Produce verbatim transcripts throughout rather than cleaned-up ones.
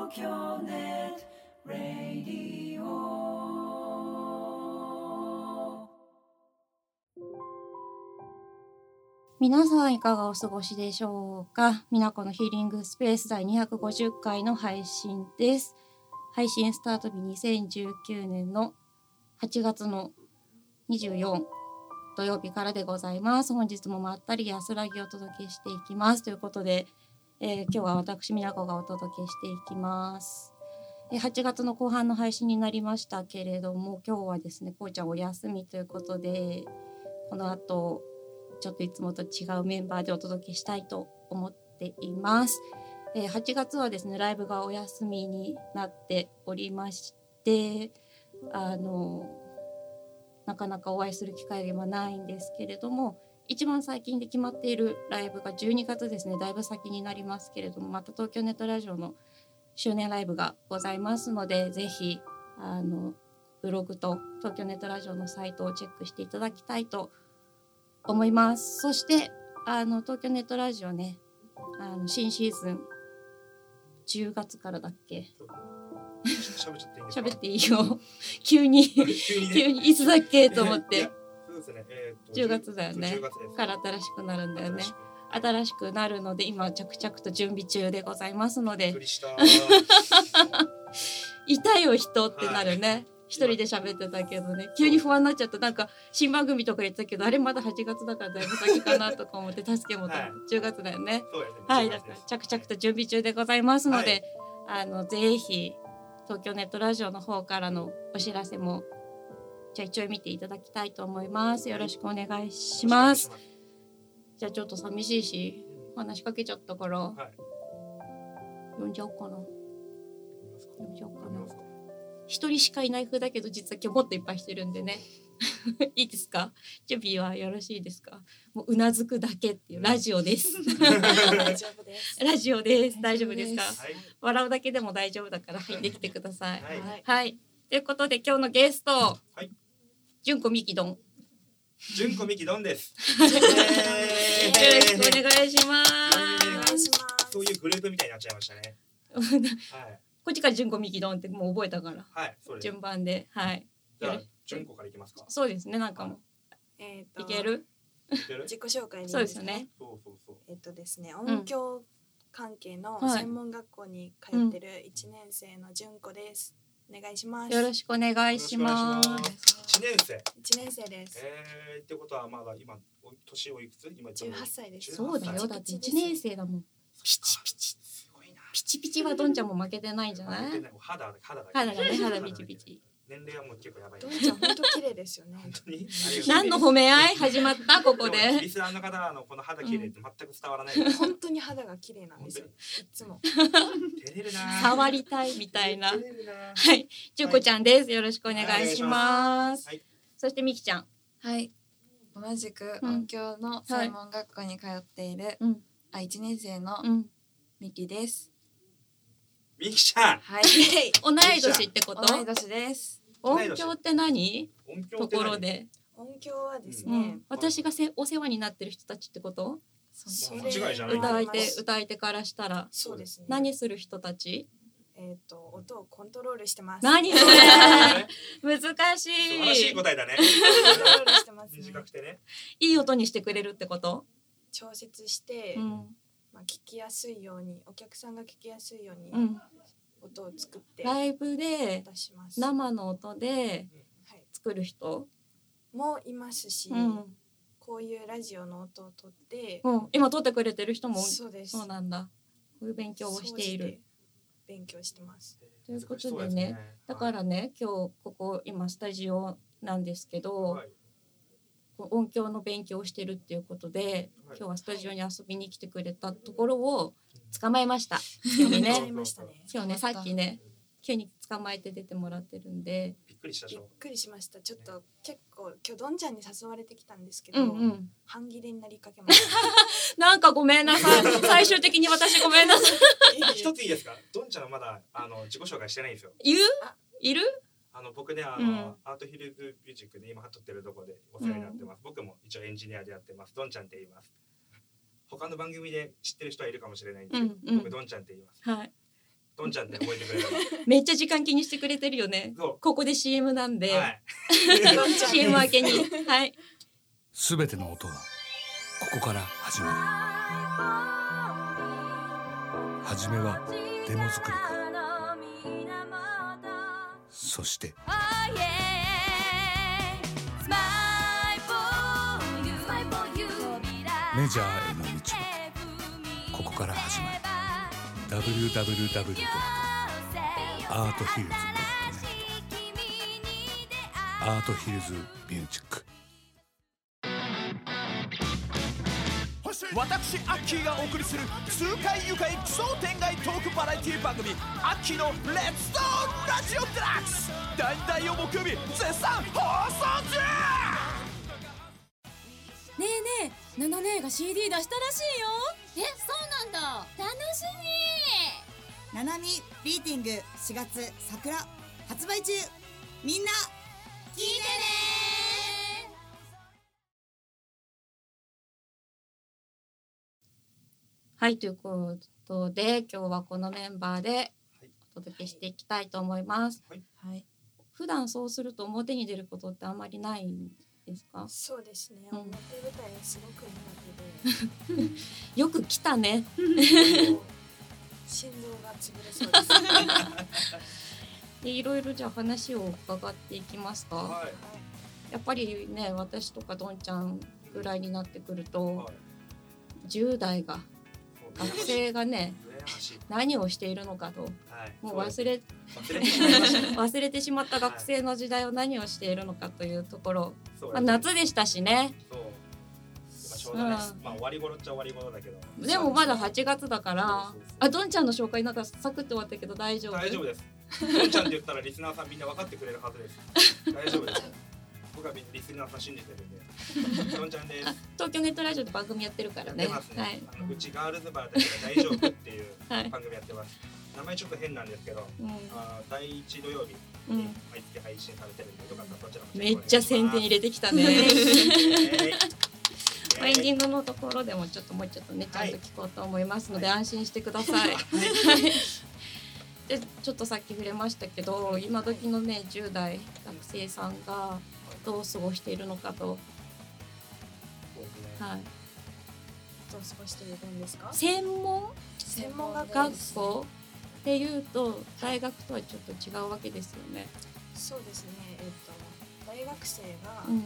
東京ネットラディオ。皆さんいかがお過ごしでしょうか。みなこのヒーリングスペース第にひゃくごじゅっかいの配信です。配信スタート日にせんじゅうきゅうねんのはちがつのにじゅうよっか土曜日からでございます。本日もまったり安らぎをお届けしていきますということで、えー、今日は私みなこがお届けしていきます。えー、はちがつの後半の配信になりましたけれども、今日はですねこうちゃんお休みということで、この後ちょっといつもと違うメンバーでお届けしたいと思っています。えー、はちがつはですねライブがお休みになっておりまして、あのなかなかお会いする機会はないんですけれども、一番最近で決まっているライブがじゅうにがつですね。だいぶ先になりますけれども、また東京ネットラジオの周年ライブがございますので、ぜひあのブログと東京ネットラジオのサイトをチェックしていただきたいと思います。そしてあの東京ネットラジオね、あの新シーズンじゅうがつからだっけ。 喋っちゃっていいんですか？ 喋っていいよ。急に急に、ね、急にいつだっけと思って。 そうですね。えー、とじゅうがつだよね。 じゅうがつですから新しくなるんだよね。新しくなるので今着々と準備中でございますので。 びっくりしたいたよ人ってなるね。はい、一人で喋ってたけどね、急に不安になっちゃった。なんか新番組とか言ったけど、あれまだはちがつだからだいぶ先かなとか思って助けもた、はい、じゅうがつだよね。 そうですね。 はい、だから着々と準備中でございますので、はい、あのぜひ東京ネットラジオの方からのお知らせもちょいちょい見ていただきたいと思います。よろしくお願いします。じゃあちょっと寂しいし話しかけちゃったから、はい、呼んじゃおうかな。呼んじゃおうかな。一人しかいない風だけど実は今日もっといっぱいしてるんでね。いいですか？準備はよろしいですか？もううなずくだけっていうラジオです。 大丈夫です。 ラジオです。大丈夫ですか？ はい、 笑うだけでも大丈夫だから入ってきてください。 はい。 はい、ということで今日のゲスト、はい、純子みきどん。 純子みきどんです。 よろしくお願いします。 お願いします。 そういうグループみたいになっちゃいましたね。 はい。こっちから純子みきどんってもう覚えたから。 はい。そうです。順番で、はい。 じゃあ純子からいきますか。 そうですね。なんかもえっといける？ 自己紹介に、ね、 そうですね。 そうそうそう。 えっとですね、音響関係の専門学校に通ってるいちねん生の純子です。お願いします。 よろしくお願いします。 いちねん生。 いちねん生です。 えー、ってことはまだ今年おいくつ？今じゅうはっさいです。 そうだよ。だっていちねん生だもん。ピチピチ。すごいな。ピチピチはどんちゃんも負けてないんじゃない？ 負けてない。肌肌だ。 肌がね、肌ピチピチ。 年齢はもう結構やばい。 どんちゃん本当綺麗ですよね。 本当に。 何の褒め合い始まったここで。 リスナーの方のこの肌綺麗って全く伝わらない。 本当に肌が綺麗なんですよ。いつも。 照れるな。 触りたいみたいな。はい、純子ちゃんです。よろしくお願いします。そしてみきちゃん。 はい。同じく音響の専門学校に通っている、あ、いちねん生のみきです。 みきちゃん。 はい。 同い年ってこと？ 同い年です。 音響って何？ 音響ところで。 音響はですね、 私がせお世話になってる人たちってこと？ それ間違いじゃない。 歌い手歌い手からしたら。 そうですね。 何する人たち？ えっと音をコントロールしてます。 何それ？難しい。 素晴らしい答えだね。 コントロールしてますね。 短くてね。 いい音にしてくれるってこと？ 調節して、まあ聞きやすいように、お客さんが聞きやすいように。音を作ってライブで生の音で作る人もいますし、うん、こういうラジオの音を取って、 うん、今撮ってくれてる人もそうです。 そうなんだ。こういう勉強をしている。 勉強してます。 ということでね、だからね、今日ここ今スタジオなんですけど、はい、音響の勉強をしてるっていうことで、はい、今日はスタジオに遊びに来てくれたところを捕まえました。今日ね、今日ねさっきね急に捕まえて出てもらってるんで、 びっくりしたでしょ。 びっくりしました。ちょっと結構今日どんちゃんに誘われてきたんですけど、うんうん、半切れになりかけました。 なんかごめんなさい。最終的に私ごめんなさい。一ついいですか？どんちゃんはまだあの自己紹介してないんですよ。 言う？いる？ あの僕ねあの、うん、アートヒルズミュージックで今撮ってるところでお世話になってます。うん、僕も一応エンジニアでやってます。どんちゃんって言います。他の番組で知ってる人はいるかもしれないんですけど、うんうん、僕どんちゃんって言います。 はい。 どんちゃんって覚えてくれたらめっちゃ時間気にしてくれてるよね。 そうここで シーエム なんで、 はい、 シーエム 明けにはいすべての音はここから始まる。はじめはデモ作りから、そしてメジャーへの道はここから始まる。 ダブリューダブリューダブリュー ドット アートヒルズ ドット ネット アートヒルズミュージック。 私アッキーがお送りする痛快愉快奇想天外トークバラエティ番組アッキーのレッツトーンラジオデラックス、大々を木曜日絶賛放送中。 ねえねえ、ナナ姉が シーディー 出したらしいよ。え、そうなんだ。楽しみ。 ナナミビーティングしがつ桜発売中。みんな聞いてね。 はい、ということで今日はこのメンバーでお届けしていきたいと思います。 はいはい、普段そうすると表に出ることってあんまりないんですか？ そうですね、 うん、 表舞台がすごく苦手でよく来たね心臓が潰れそうですでいろいろじゃあ話を伺っていきますか。 はい、 やっぱりね、私とかどんちゃんぐらいになってくると、 はい、 じゅう代が学生がね何をしているのかと、はい、もう忘れ忘れてしまいました忘れてしまった学生の時代を何をしているのかというところ、はい、まあ、夏でしたしね。 そう今ちょうどね、うん、まあ終わり頃っちゃ終わり頃だけど、 でもまだはちがつだから、あ、どんちゃんの紹介なんかサクッと終わったけど大丈夫？ 大丈夫です。どんちゃんって言ったらリスナーさんみんな分かってくれるはずです。大丈夫です。僕はリスナーさん信じてるんで。どんちゃんです。 東京ネットラジオで番組やってるからね。 やってますね。 はい、 あのうちガールズバーだから大丈夫っていう番組やってます。はい、名前ちょっと変なんですけど、うん、あだいいち土曜日に毎月配信されてるんで、よかったらそちらもチェックお願いします。 めっちゃ宣伝入れてきたね。エンディングのところでもちょっともうちょっとねちゃんと聞こうと思いますので、はい、安心してください。はいでちょっとさっき触れましたけど、今時のねじゅう代学生さんがどう過ごしているのかと、はい、 どう過ごしているんですか？ 専門専門学校っていうと大学とはちょっと違うわけですよね。 そうですね、えっと大学生が、うん、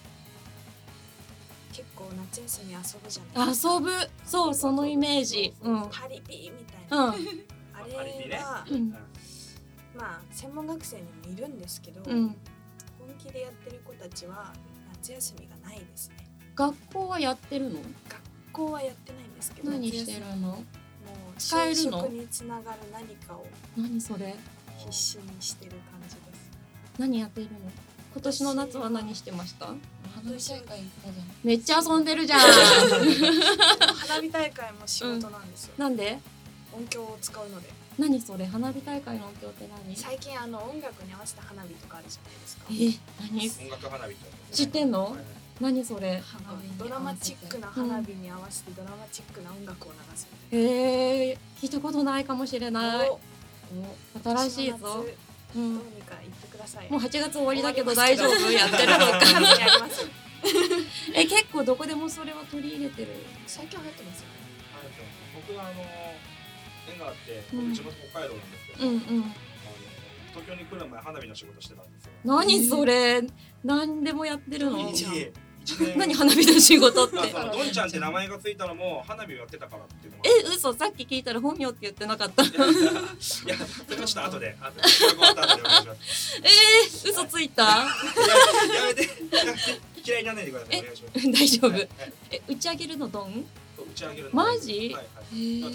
結構夏休み遊ぶじゃないですか。 遊ぶ、そう、そのイメージ。 うん、パリピみたいな、うん、あれが、うん、まあ専門学生にもいるんですけど、うん、本気でやってる子たちは夏休みがないですね。 学校はやってるの？ 学校はやってないんですけど、 何してるの？もう使えるの？就職につながる何かを何それ？ 必死にしてる感じです。 何やってるの？今年の夏は何してました？ 花火大会行ったじゃん。 めっちゃ遊んでるじゃん。 花火大会も仕事なんですよ。 うん、なんで？ 音響を使うので。 何それ？花火大会の音響って何？ 最近あの音楽に合わせた花火とかあるじゃないですか。 え、何？ 音楽花火と知ってんの？はい、何それ？ ドラマチックな花火に合わせてドラマチックな音楽を流す。 へえ、聞いたことないかもしれない。新しいぞ。 どうにか言ってください。 もうはちがつ終わりだけど大丈夫？やってるのか。え、結構どこでもそれは取り入れてる。 最近流行ってますよね。 僕はあの縁があって僕地元北海道なんですけど、うんうん、あの東京に来る前花火の仕事してたんですよ。 何それ？何でもやってるの？ いい何花火の仕事って。 どんちゃんって名前がついたのも花火をやってたからっていうのも。 え、嘘、さっき聞いたら本名って言ってなかった。いや、 いやそれはちょっと後で。後でお願いします。 えー、嘘ついた？やめて、嫌いにならないでください。お願いします。 大丈夫。え、打ち上げるのドン？ 打ち上げるの。 マジ？ はいはい。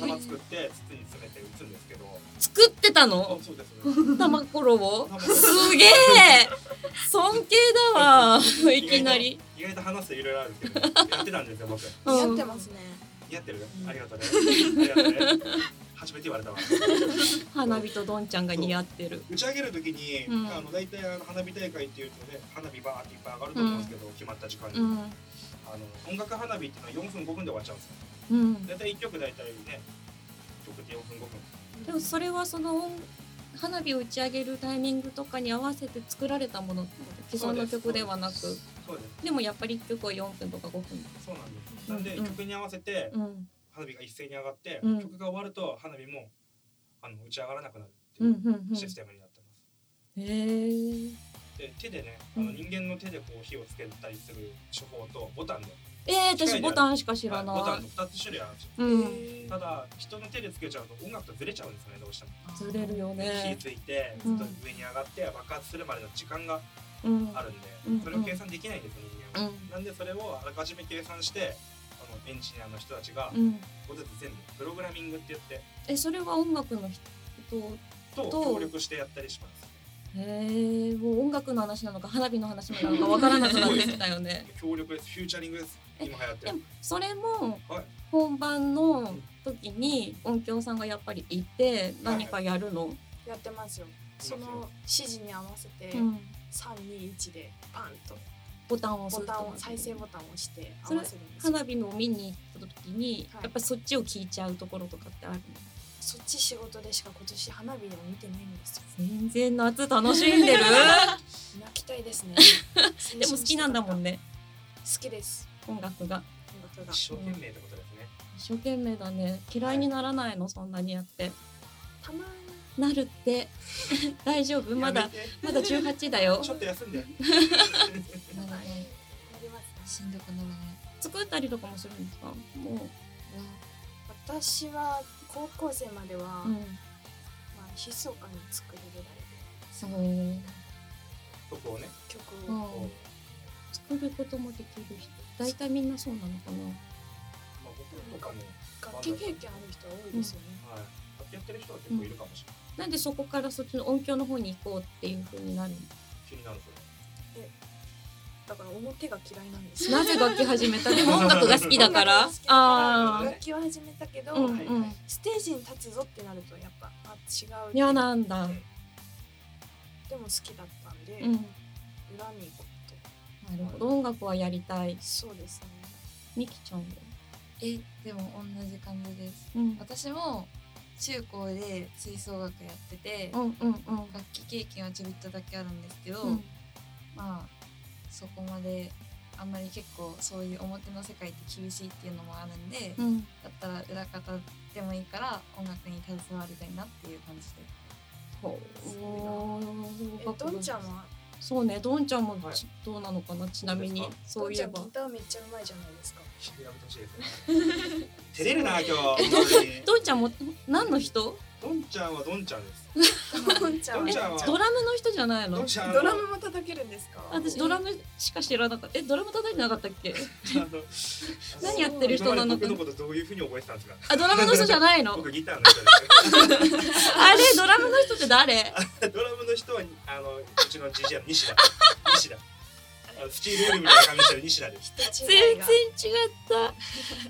玉作って筒に詰めて打つんですけど。 作ってたの？ そうです。 玉ころを？すげえ。尊敬だわ。いきなり。 意外と話すといろいろあるけど、やってたんですよ僕。 やってますね。 やってる？ありがとうね。ありがとうね。初めて言われたわ。 花火とどんちゃんが似合ってる。 打ち上げるときに、うん、あの大体あの花火大会っていうとね、花火バーっていっぱい上がると思うんですけど、うん、決まった時間に、うん、あの音楽花火っていうのはよんぷんごふんで終わっちゃうんですよ。うん、大体いっきょく大体ね、いっきょくってよんぷんごふん。 でももそれはその花火を打ち上げるタイミングとかに合わせて作られたもの、既存の曲ではなく、そうです。でもやっぱりいっきょくはよんぷんとかごふん。 そうなんです。なんで、うん、曲に合わせて花火が一斉に上がって、うん、曲が終わると花火もあの打ち上がらなくなるっていうシステムになってます。 へー。 で手でね、あの人間の手でこう火をつけたりする手法とボタンで。 えー、私ボタンしか知らない。 ボタンとふたつ種類あるんですよ。うん、ただ人の手でつけちゃうと音楽とずれちゃうんですよね、どうしても。 ずれるよね。 火ついてずっと上に上がって爆発するまでの時間があるんで、うん、それを計算できないんですよ、人間は。うん、なんでそれをあらかじめ計算してあのエンジニアの人たちがここで全部プログラミングって言って、 えそれは音楽の人と協力してやったりします。 へえ、もう音楽の話なのか花火の話なのかわからなくなってきたよね。 協力です、フューチャリングです。今流行ってる。でもそれも本番の時に音響さんがやっぱりいて何かやるの？はいはい、 やってますよ。その指示に合わせてさんにいちでパンとボタンを押す、 ボタンを再生ボタンを押して合わせるんです。 花火の見に行った時に、はい、やっぱりそっちを聞いちゃうところとかってあるの？ そっち仕事でしか今年花火でも見てないんですよ。 全然夏楽しんでる。 泣きたいですね。 でも好きなんだもんね。 好きです。 音楽が。 音楽が。一生懸命ってことですね。 一生懸命だね。嫌いにならないの、はい、そんなにやって。 たまになるって。大丈夫？まだまだじゅうはちだよ。 ちょっと休んで。 ならない。しんどくならない。 作ったりとかもするんですか？もう。 私は高校生までは、うん、まあ密かに作るぐらいで。 すごい。 曲をね。 曲を、 うん、作ることもできる人、大体みんなそうなのかな。 まあ僕とかも楽器経験ある人は多いですよね。 うん、はい。楽器やってる人は結構いるかもしれない。 うん、なんでそこからそっちの音響の方に行こうっていう風になるの？ 気になるそれ。 え、だから表が嫌いなんですよ。なぜ楽器始めた？でも音楽が好きだから。 ああ。楽器は始めたけど、うんうん、ステージに立つぞってなるとやっぱあ違う。 嫌なんだ。 でも好きだったんで、うん、裏に行こうと。なるほど。音楽はやりたい。 そうですね。 みきちゃんは？ え、でも同じ感じです。うん、私も中高で吹奏楽やってて、うんうんうん、楽器経験はちょびっとだけあるんですけど、うん、まあそこまであんまり結構そういう表の世界って厳しいっていうのもあるんで、うん、だったら裏方でもいいから音楽に携わりたいなっていう感じで。 ほう。え、どんちゃんは？ そうね、どんちゃんもどうなのかな、はい、ちなみにそういえば。 どんちゃんギターめっちゃうまいじゃないですか。 やめてほしいですね。照れるな今日。 どんちゃんも何の人？ どんちゃんはどんちゃんです。 どんちゃんはドラムの人じゃないの？ ドラムも叩けるんですか？ 私ドラムしか知らなかった。え、ドラム叩いてなかったっけ？何やってる人なのか。 僕のことどういう風に覚えてたんですか？ あ、ドラムの人じゃないの？ 僕ギターの人です。 あれ、ドラムの人って誰？ ドラムの人はあのうちのジジイの西田。西田。スチールウールみたいな感じしてる西田です。 全然違った。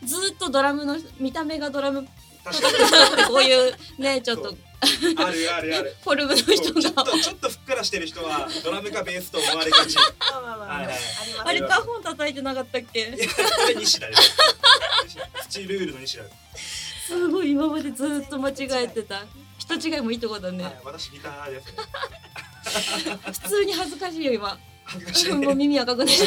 ずっとドラムの見た目がドラムこういうね、ちょっとあるあるあるフォルムの人がちょっとちょっとふっくらしてる人はドラムかベースと思われがち。 あれカホン叩いてなかったっけ？ あれ西田です。スチールウールの西田です。 すごい今までずっと間違えてた。人違いもいいとこだね。 はい、私ギターですね。 普通に恥ずかしいよ今。もう耳赤くね。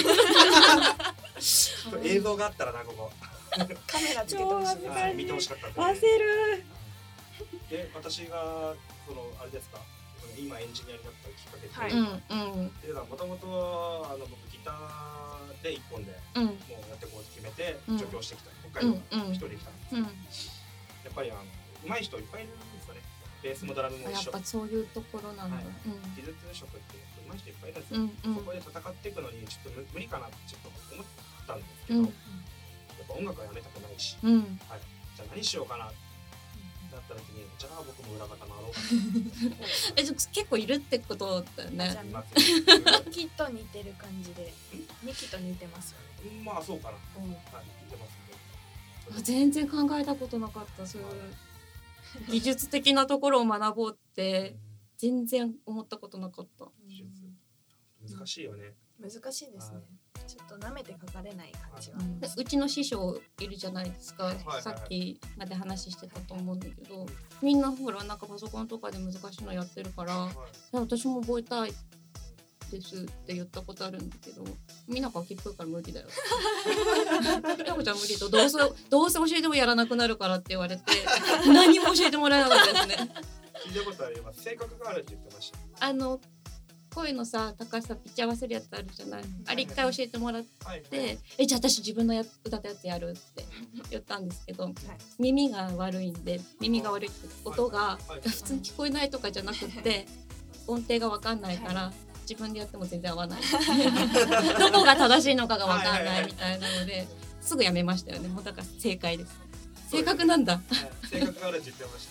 映像があったらな、ここ。 カメラつけてほしい。 見てほしかった。 焦る。 で、私がそのあれですか。今エンジニアになったきっかけって。はい。うん。っていうのはもともとあの僕ギターで一本でもうやってこう決めて上京してきた。北海道から一人で来たんですけど。やっぱりあの上手い人いっぱいいるんですよね。ベースもドラムも一緒。 やっぱそういうところなんだ。 技術職って上手い人いっぱいいるんですよ。そこで戦っていくのにちょっと無理かなってちょっと思ったんですけど、やっぱ音楽はやめたくないし、はい。じゃあ何しようかなってなった時に、じゃあ僕も裏方回ろうかな。 え、結構いるってことだよね。 じゃあミキと似てる感じで、ミキと似てますよね。 まあそうかな。はい、似てますね。全然考えたことなかった。そういう技術的なところを学ぼうって全然思ったことなかった。 難しいよね。 難しいですね。 ちょっと舐めて書かれない感じは、 うん、うちの師匠いるじゃないですか、はいはいはい、さっきまで話してたと思うんだけど、みんなほらなんかパソコンとかで難しいのやってるから、はい、私も覚えたいですって言ったことあるんだけど、みんながきっぽいから無理だよみなこちゃん無理と、どうせどうせ教えてもやらなくなるからって言われて何も教えてもらえなかったですね。 聞いたことあります。性格があるって言ってました。 あの声のさ高さピッチ合わせるやつあるじゃない、うん、あれ一回教えてもらって、はいはい、えじゃあ私自分のや歌ったやつやるって言ったんですけど、はい、耳が悪いんで、耳が悪いって音が普通に聞こえないとかじゃなくって音程が分かんないから、はい、自分でやっても全然合わないどこが正しいのかが分かんないみたいなのですぐやめましたよね。もうだから正解です。正確なんだ、はい、 性格があるって言ってました。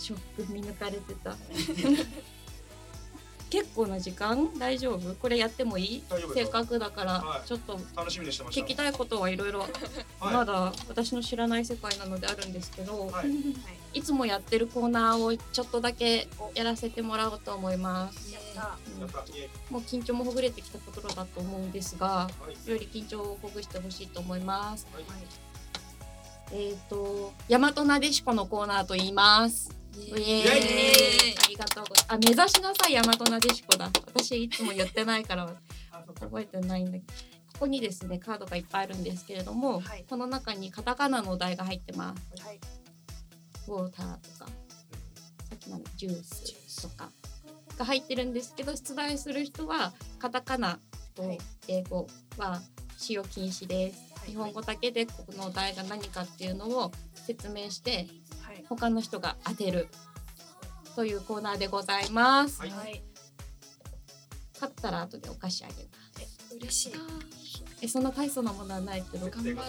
ショック見抜かれてた結構な時間大丈夫？これやってもいい？せっかくだから、はい、ちょっと楽しみにしてました。 聞きたいことはいろいろまだ私の知らない世界なのであるんですけど、はい、いつもやってるコーナーをちょっとだけやらせてもらおうと思います。うん、もう緊張もほぐれてきたところだと思うんですが、はい、より緊張をほぐしてほしいと思います。はい、えっと大和なでしこのコーナーと言います。イエーイ、ありがとうございます。あ、目指しなさい大和なでしこだ。私いつも言ってないから覚えてないんだけど、ここにですねカードがいっぱいあるんですけれども、はい、この中にカタカナのお題が入ってます。はい、ウォーターとかさっきのジュースとかが入ってるんですけど、出題する人はカタカナと英語は使用禁止です。はい、日本語だけでこのお題が何かっていうのを説明して他の人が当てるというコーナーでございます。はい、勝ったら後でお菓子あげます。 え、嬉しい。 え、そんな大層なものはないけど頑張ろう。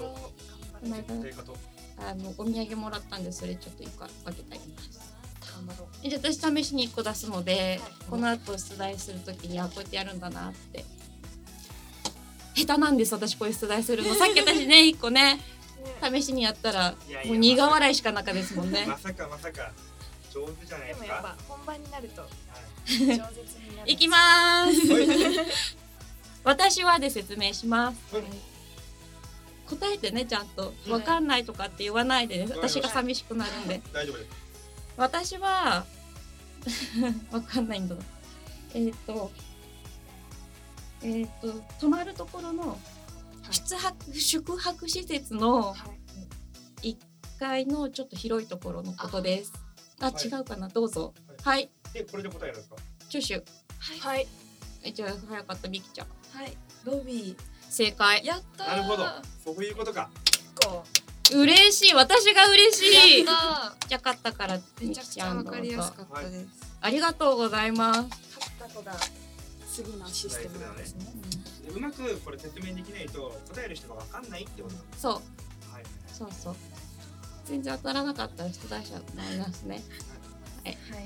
あのお土産もらったんでそれちょっといっこ分けてあげます。頑張ろう。え、じゃあ私試しにいっこ出すので、はい、この後出題するときにあこうやってやるんだなって。下手なんです私こういう出題するの。さっき私ねいっこね。試しにやったらもう苦笑いしかなかですもんね。 まさかまさか上手じゃないですか。 でもやっぱ本番になると上手になる。 いきまーす。私はで説明します。はい、答えてねちゃんと分かんないとかって言わないでね、はい、私が寂しくなるんで。 大丈夫です。 私は分かんないんだ。えっとえっと泊まるところの宿泊、宿泊施設のいっかいのちょっと広いところのことです。あ、はい、違うかな、どうぞ。はい。 え、これで答えるんですか？ 挙手。 はい。 え、じゃあ早かったみきちゃん。 はい。ロビー。 正解。 やったー。 なるほど。そういうことか。 嬉しい。私が嬉しい。 やったー。 じゃ勝ったからめちゃくちゃわかりやすかったです。 ありがとうございます。 勝った子が次のシステムなんですね。 うまくこれ説明できないと答える人が分かんないってことなんです。 そう、はい、そうそう。全然当たらなかったら出題者マイナスね。はい。はい。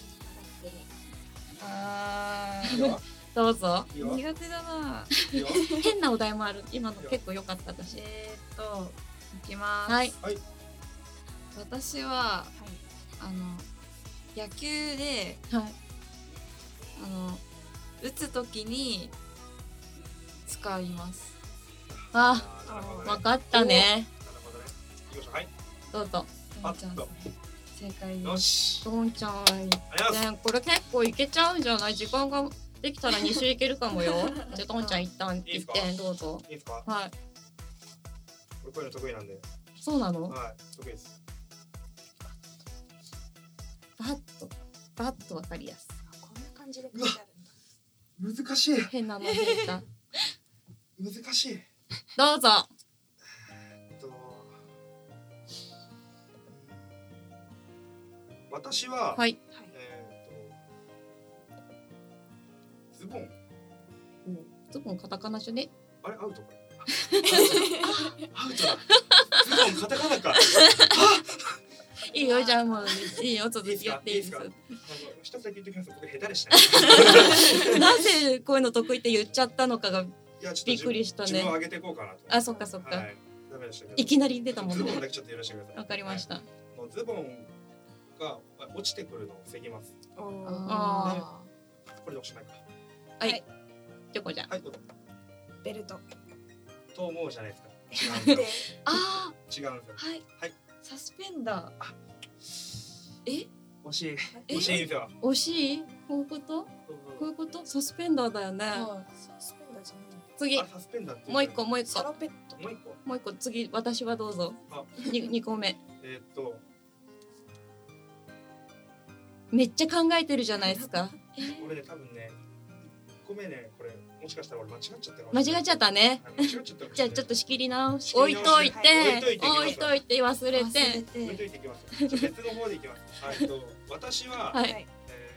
あーどうぞ。 苦手だな。 変なお題もある。今の結構良かった私。 えーっといきます。 はい。 私は、はい、あの野球で、はい、あの打つときに使います。 あ、分かったね。どうぞ。 パッと正解です。 どんちゃん、ね、これ結構いけちゃうんじゃない？時間ができたらに周いけるかもよ。じゃあどんちゃん一旦一点どうぞ。 いいですか？ はい。 こういうの得意なんで。 そうなの？ はい、得意です。 バッとバッとわかりやす。 こんな感じで書いてあるんだ。 難しい。 変なの出た。 難しい。 どうぞ。 えっと私は、 はい、 えー、とズボン。 ズボンカタカナじゃね？ あれアウトか。アウトだ。ズボンカタカナか。 いいよじゃあもういいよ続きやっていいです。 一つだけ言ってきます。僕下手でしたね。 なぜこういうの得意って言っちゃったのかがびっくりしたね。 自分を上げていこうかなと。 あ、そっかそっか。 はい、ダメでしたけど。 いきなり出たもんね。 ズボンだけちょっと許してください。 わかりました。 はい、もうズボンが落ちてくるのを防ぎます。 ああ。 これでおしまいか。 はい。チョコちゃん。 はいどうぞ。 ベルトと思うじゃないですか。違うんですよ。 あ違うんですよ。 はいはい。 サスペンダー。え惜しい惜しいんですよ。 惜しいこういうことこういうことサスペンダーだよね。 サスペンダーじゃない。 次サスペンダーってもう一個もう一個サロペットもう一個もう一個次私はどうぞ。 あに二個目。 えー、っとめっちゃ考えてるじゃないですか。 俺ね多分ね一個目ねこれもしかしたら俺間違っちゃったかも間しれない。 違っちゃったね。 間違っちゃったかもしれない。 じゃあちょっと仕切り直し仕切り直し置いといてはい置いといて置いといて忘れて忘れて置いといていきます。じゃあ別の方でいきます。えっと私は、 はいえ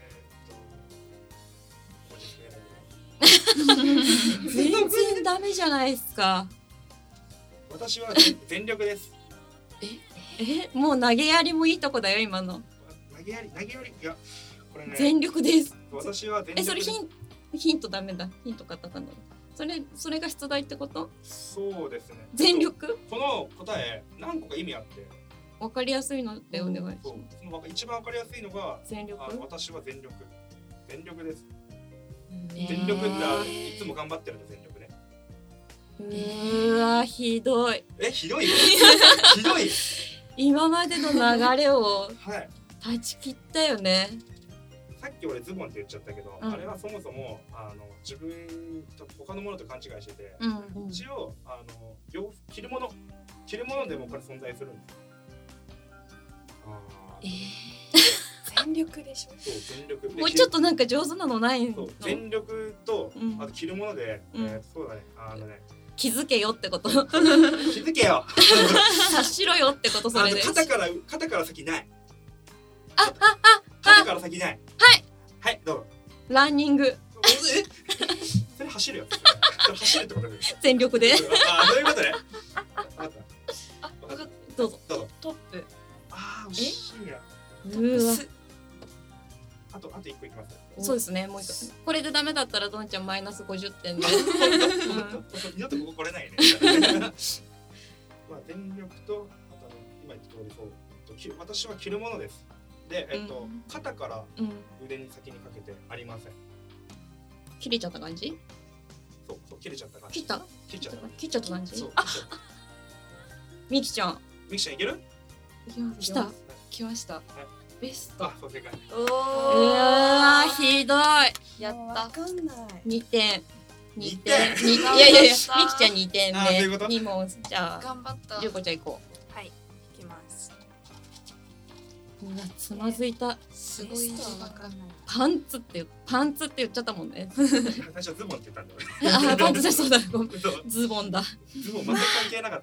ー、っと全然ダメじゃないですか。 私は全力です。 えもう投げやりもいいとこだよ今の。 投げやり投げやりいやこれね全力です。 私は全力です。 えそれヒンヒントダメだヒントカタカナだ。それそれが出題ってこと？ そうですね。 全力？ この答え何個か意味あって。 わかりやすいのでお願いします。 そうその一番わかりやすいのが全力。 私は全力全力です。 ね、 全力っていつも頑張ってるの全力ね。 うーわひどい。 えひどいひどい。 今までの流れをはい断ち切ったよね。 さっき俺ズボンって言っちゃったけど、うん、あれはそもそもあの自分と他のものと勘違いしてて、うんうん、一応あの洋服着るもの着るものでもこれ存在するんです。あえー、全力でしょ。 そう全力。 もうちょっとなんか上手なのないの？ そう全力と、うん、あと着るもので、 うんえー、そうだねあのね。 気づけよってこと。 気づけよ。 察しろよってことそれで。 肩から肩から先ない。 あああ肩から先ない。 はいはいどうぞ。 ランニング。え？ それ走るよ。それ走るってことです。 全力で。 あそういうことね。 あどうぞどうぞ。 トップ。 あ惜しいや。 うわ。 あとあと一個いきます。 そうですねもう一個。これでダメだったらどんちゃんマイナスごじゅってんで。 二度とここ来れないね。まあ全力とあと今言った通りそう私は着るものです。でえっと、うん、肩から腕に先にかけてありません。 切れちゃった感じ？ そうそう切れちゃった感じ。 切った？ 切っちゃった。 切っちゃった感じ？ そう。 あ、みきちゃん。 みきちゃんいける？ 来た。 来ました。ベスト。 あ、そう正解。 おお。うわひどい。 やった。 わかんない。 二点。二点。いやいやいや、みきちゃん二点目。二問じゃあ。 頑張った。 りゅうこちゃん行こう。はい。行きます。 うわつまずいた。 すごいわかんない。 パンツってパンツって言っちゃったもんね。 最初ズボンって言ったんだ。 あ、パンツだそうだ。ズボンだ。 ズボン全く関係なかった。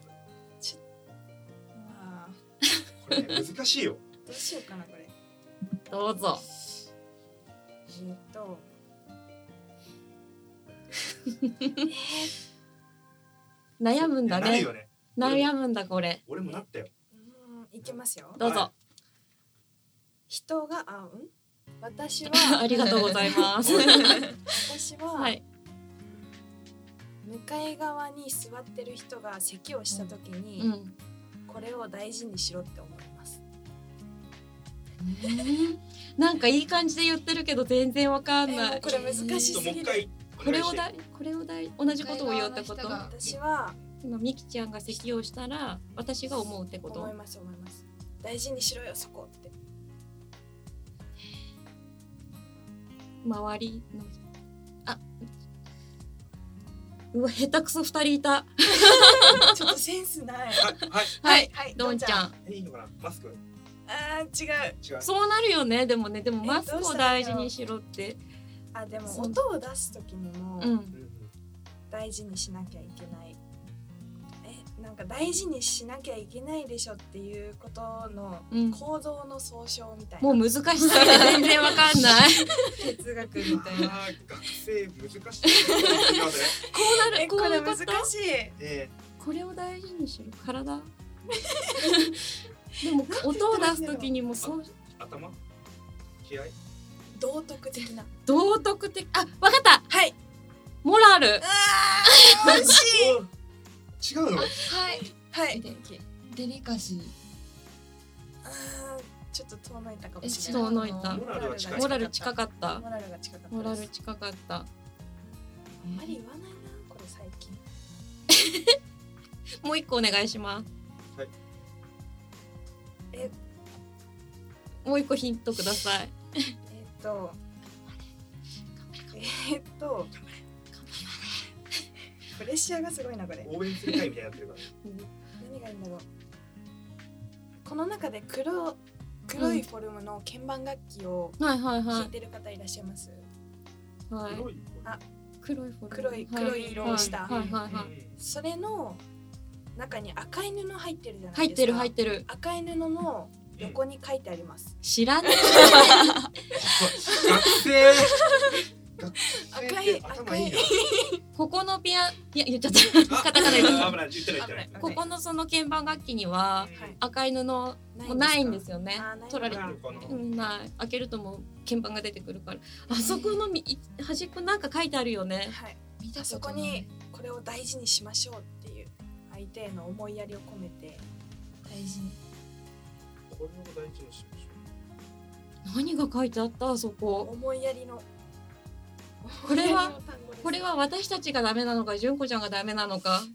これ難しいよ。 どうしようかなこれ。 どうぞ。 えっと。 悩むんだね。 よね悩むんだこれ。 俺もなったよ。 うん、いけますよ。 どうぞ。はい、 人があうん。私はありがとうございます。 私は、 はい、 向かい側に座ってる人が咳をしたときに、うん、これを大事にしろって思います。 なんかいい感じで言ってるけど全然わかんない。 これ難しすぎる。 これをだこれをだ同じことを言うってこと？ 私は今みきちゃんが咳をしたら私が思うってこと？ 思います思います。大事にしろよそこって。 周りのあうわ下手くそ二人いた。 ちょっとセンスない。はいはいはいどんちゃん。 いいのかなマスク。 あー違う違う。 そうなるよねでもねでもマスクを大事にしろって。 あでも音を出す時にも大事にしなきゃいけない。えなんか大事にしなきゃいけないでしょっていうことの行動の総称みたいな。 もう難しすぎて全然わかんない。 哲学みたいな。 学生難しい。 こうなるこれ難しい。 えこれを大事にしろ体。でも音を出す時にもそう頭気合道徳的な道徳的あわかったはいモラルあー惜しい違うのはいはいデリカシーあーちょっと遠のいたかもしれない遠のいたモラルは近モラル近かったモラルが近かったモラル近かったあんまり言わないなこれ最近。 もう一個お願いします。 はい。 え、 もう一個ヒントください。 えっと、えっと、プレッシャーがすごいなこれ。 応援する会みたいになってるから。 何がいいんだろう。この中で黒黒いフォルムの鍵盤楽器を弾いてる方いらっしゃいます？ はい。 あ、 黒いフォルム。 黒い黒い色をした。 はいはいはい。 それの中に赤い布入ってるじゃないですか。 入ってる入ってる。 赤い布の横に書いてあります。 知らない。 学生。 赤い赤い。 ここのピア、いや言っちゃった。カタカナ言っちゃった。 危ない言ってない言ってない。 ここのその鍵盤楽器には赤い布もないんですよね。取られてる。ない。開けるともう鍵盤が出てくるから。あそこの端っこなんか書いてあるよね。 はい。あそこにこれを大事にしましょうっていう相手への思いやりを込めて大事に。 これを大事にしましょう。何が書いてあったあそこ。 思いやりの。 これはこれは私たちがダメなのか、純子ちゃんがダメなのか。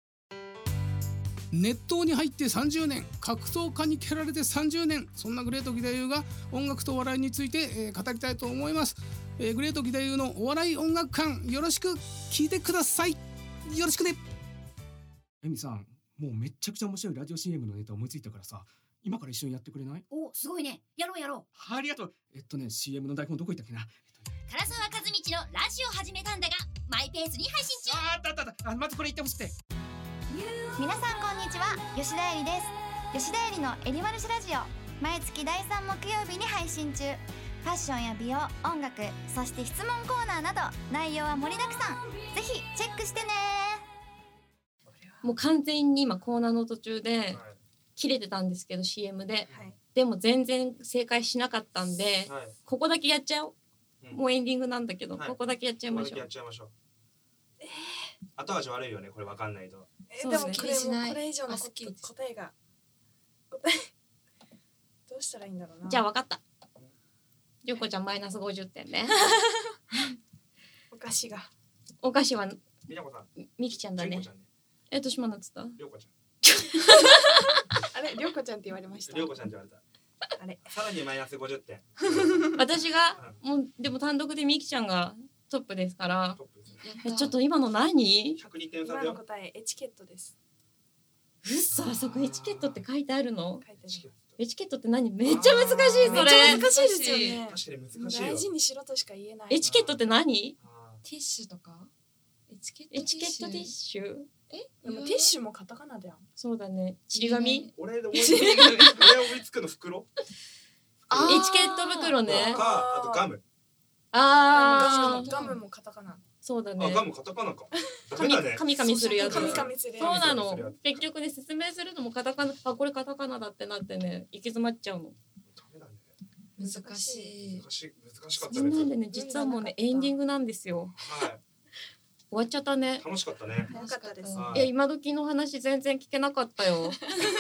熱湯に入ってさんじゅうねん、格闘家に蹴られてさんじゅうねん、そんなグレート義太夫が音楽と笑いについて、えー、語りたいと思います、えー、グレート義太夫のお笑い音楽館、よろしく聞いてください。よろしくね。 エミさん、もうめっちゃくちゃ面白いラジオ シーエム のネタ思いついたからさ、今から一緒にやってくれない？ お、すごいね。やろうやろう。 ありがとう。えっとね シーエム の台本どこ行ったっけな。 唐沢和道のラジオ始めたんだがマイペースに配信中。 あったあったあった。あ、まずこれ言ってほしくて。 皆さんこんにちは、吉田絵里です。吉田絵里のエリマルシラジオ、毎月だいさん木曜日に配信中。ファッションや美容、音楽、そして質問コーナーなど内容は盛りだくさん。ぜひチェックしてね。 もう完全に今コーナーの途中で切れてたんですけど シーエム で、はい、でも全然正解しなかったんで、はい、ここだけやっちゃおう、うん、もうエンディングなんだけど、はい、ここだけやっちゃいましょう。 やっちゃいましょう。えー、後味悪いよねこれわかんないと。 えー、でもこれもこれ以上の答えが答えどうしたらいいんだろうな。 じゃあわかった。りょうこちゃんマイナスごじゅってんね。 お菓子がお菓子はみなこさん、 みきちゃんだね。えっと島なんつった？ りょうこちゃん。 あれ、りょうこちゃんって言われました。 りょうこちゃんって言われた。あれ、さらにマイナスごじゅってん。 私が、うん、もうでも単独でみきちゃんがトップですから。トップですね。え、ちょっと今の何？ ひゃくにてん差今の答えエチケットです。 うっそ、あそこエチケットって書いてあるの？書いてある。エチケットって何？めっちゃ難しいそれ。 めっちゃ難しいですよね。 確かに難しいよ。 大事にしろとしか言えない。 エチケットって何？ ティッシュとか？エチケットエチケットティッシュ？ え、でもティッシュもカタカナだよ。 そうだね。ちり紙？ 俺で思いつく俺思いつくの袋？ エチケット袋ね。 あとガム。 ああ、ガムもカタカナ。 そうだね。 あ、ガムカタカナか。 カミカミするやつ。 カミカミするやつ。 そうなの。結局ね説明するのもカタカナ。あ、これカタカナだってなってね行き詰まっちゃうの。 難しい。 難しい難しかったね。 なんでね実はもうねエンディングなんですよ。はい。終わっちゃったね。 楽しかったね。 楽しかったです。 いや今時の話全然聞けなかったよ。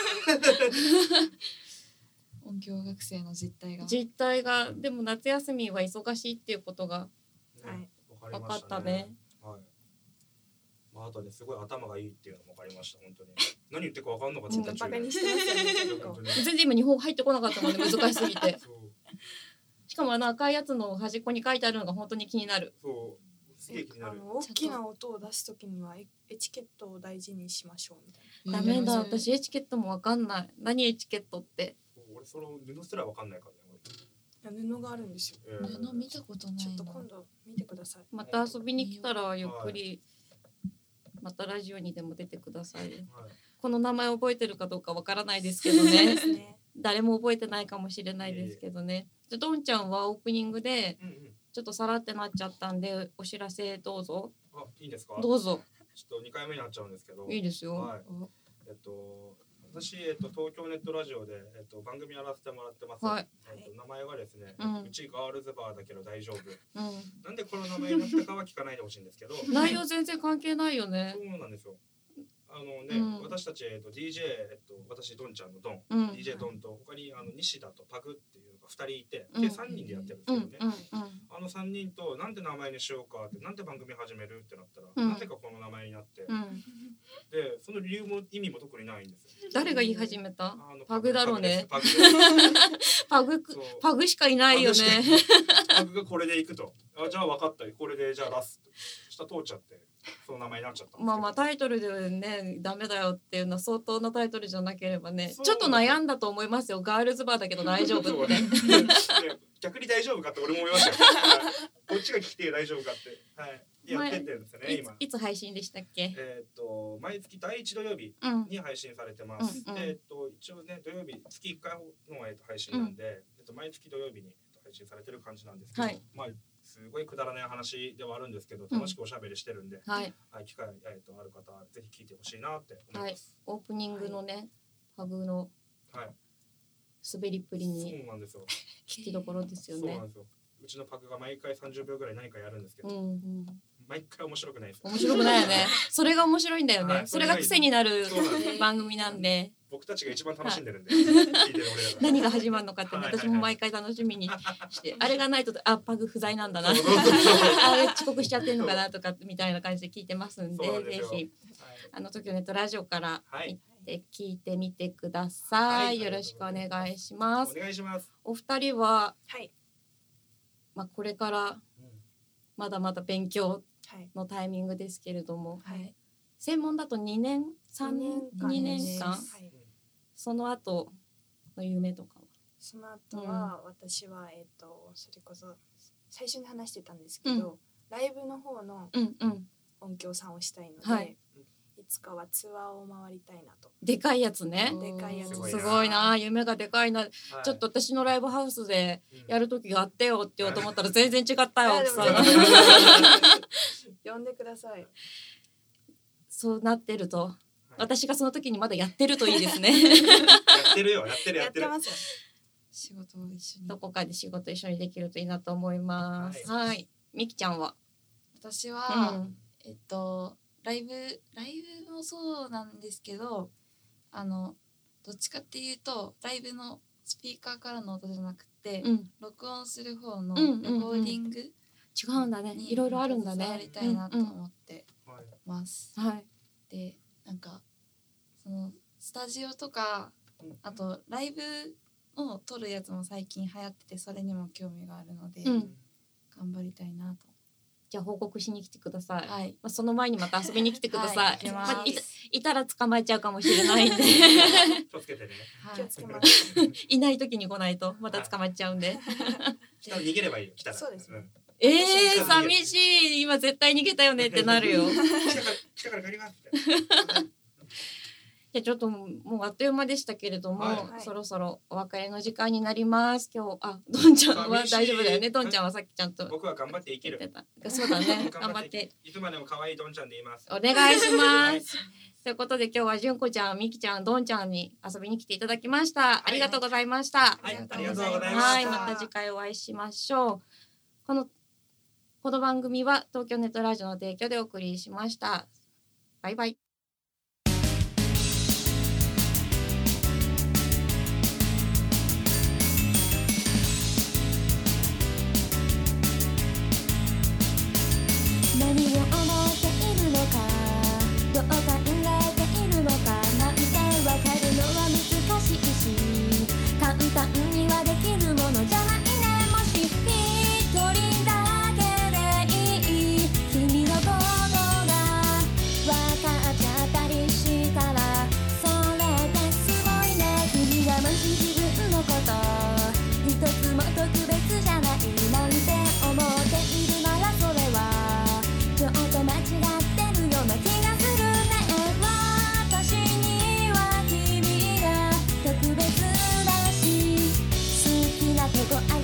音響学生の実態が。 実態がでも夏休みは忙しいっていうことが分かったね。 はい。まああとねすごい頭がいいっていうのも分かりました本当に。何言ってるか分かんなかった。 ちょっとバカにしてますよね。 全然今日本入ってこなかったもんね難しすぎて。しかもあの赤いやつの端っこに書いてあるのが本当に気になる。 そう。 あの大きな音を出すときにはエチケットを大事にしましょうみたいな。ダメだ私エチケットもわかんない。何エチケットって。 俺その布すらわかんないからね。布があるんですよ。 えー、布見たことないな。 ちょっと今度見てください。 また遊びに来たらゆっくり、またラジオにでも出てください。はい、この名前覚えてるかどうかわからないですけどね。ね誰も覚えてないかもしれないですけどね。じゃどんちゃんはオープニングで。うんうんちょっとさらってなっちゃったんでお知らせどうぞ。 あ、いいですか。 どうぞ。 ちょっとにかいめになっちゃうんですけど。 いいですよ。 はい。えっと私えっと東京ネットラジオでえっと番組やらせてもらってます。はい。えっと名前はですね、うん、うちガールズバーだけど大丈夫。うん。なんでこの名前になったかは聞かないでほしいんですけど。 内容全然関係ないよね。 そうなんですよ。あのね、うん、私たちえっと ディージェー えっと私ドンちゃんのドン、うん、ディージェー ドンと他にあの西田とパグっていうのがふたりいて、計さんにんでやってるんですけどね。ああのさんにんとなんて名前にしようかって、なんて番組始めるってなったら、うん、なぜかこの名前になって、うん、でその理由も意味も特にないんですよ。 誰が言い始めた？パグだろうね。パグパグパグしかいないよね。 パグがこれでいくと、あじゃあ分かった、これでじゃあラス下通っちゃって。その名前になっちゃった。 まあまあタイトルでねダメだよっていうのは相当なタイトルじゃなければね、ちょっと悩んだと思いますよ。ガールズバーだけど大丈夫って。 逆に大丈夫かって俺も思いましたよ。こっちが聞きて大丈夫かって、はい、やってってるんですよね今。 いつ配信でしたっけ？ えっと毎月だいいち土曜日に配信されてます。えっと一応ね土曜日月いっかいの配信なんで、えっと毎月土曜日に配信されてる感じなんですけど、まあすごいくだらない話ではあるんですけど、楽しくおしゃべりしてるんで、うん、はい、はい、機会、えー、とある方はぜひ聞いてほしいなって思います。 はい、オープニングのね、パグの滑りっぷりに聞きどころですよね。 そうなんですよ。うちのパグが毎回さんじゅうびょうぐらい何かやるんですけど、うんうん、毎回面白くないです。 面白くないよね。それが面白いんだよね。はい、それが癖になる番組なんで。 僕たちが一番楽しんでるんで、はい、聞いてる俺らが何が始まるのかって、ね、私も毎回楽しみにしてあれがないとあパグ不在なんだなあれ遅刻しちゃってるのかなとかみたいな感じで聞いてますん で, でぜひ、はい、あの時のネットラジオから見て聞いてみてください、はい、よろしくお願いします。 お願いします。 お二人は、はい、まあ、これからまだまだ勉強のタイミングですけれども、はい、専門だとにねんさんねんにねんかん、はい、その後の夢とかはその後は、うん、私はえっ、ー、とそれこそ最初に話してたんですけど、うん、ライブの方の音響さんをしたいので、うんうん、はい、いつかはツアーを回りたいなと。 でかいやつね。 でかいやつすごいな、夢がでかいな、はい、ちょっと私のライブハウスでやる時があってよって言おうと思ったら全然違ったよ奥さん呼んでください。 そうなってると、はい、私がその時にまだやってるといいですねやってるよ、やってるやってる。 やってますよ。仕事を一緒にどこかで仕事一緒にできるといいなと思います。はい。はい、みきちゃんは？ 私は、うん、えっとライブライブもそうなんですけど、あのどっちかっていうとライブのスピーカーからの音じゃなくて、うん、録音する方のレコーディング、うんうんうん、 違うんだね。いろいろあるんだね。 やりたいなと思ってます。うんうん、はい。でなんかそのスタジオとか、あとライブを撮るやつも最近流行ってて、それにも興味があるので、うん、頑張りたいなと。 じゃあ報告しに来てください。 はい。 まあ、その前にまた遊びに来てください。はい、 まあ、 い, たいたら捕まえちゃうかもしれないんで気をつけてね。 気をつけます。 いない時に来ないとまた捕まっちゃうんで。 来たら逃げればいいよ。来たら。 そうですね。 えー、寂しい。今絶対逃げたよねってなるよ。 来たから来たから帰りますって。 じゃあちょっともうあっという間でしたけれども、はい、そろそろお別れの時間になります。今日あどんちゃんは大丈夫だよね。どんちゃんはさっきちゃんと僕は頑張って生きる。 そうだね。頑張って。 いつまでも可愛いどんちゃんで言います。 お願いします。ということで今日はじゅんこちゃん、みきちゃん、どんちゃんに遊びに来ていただきました。はい、ありがとうございました。 はい、ありがとうございました。 はい、また次回お会いしましょう。このこの番組は東京ネットラジオの提供でお送りしました。バイバイ。何を思っているのか、どう考えているのかなんてわかるのは難しいし、簡単にはできるものじゃないね。もし一人だけでいい君のことがわかっちゃったりしたら、それってすごいね。君がもし自分のこと一つも特別じゃないなんて思っているなら、それはちょっと間違ってるような気がするね。私には君が特別だし、好きなとこ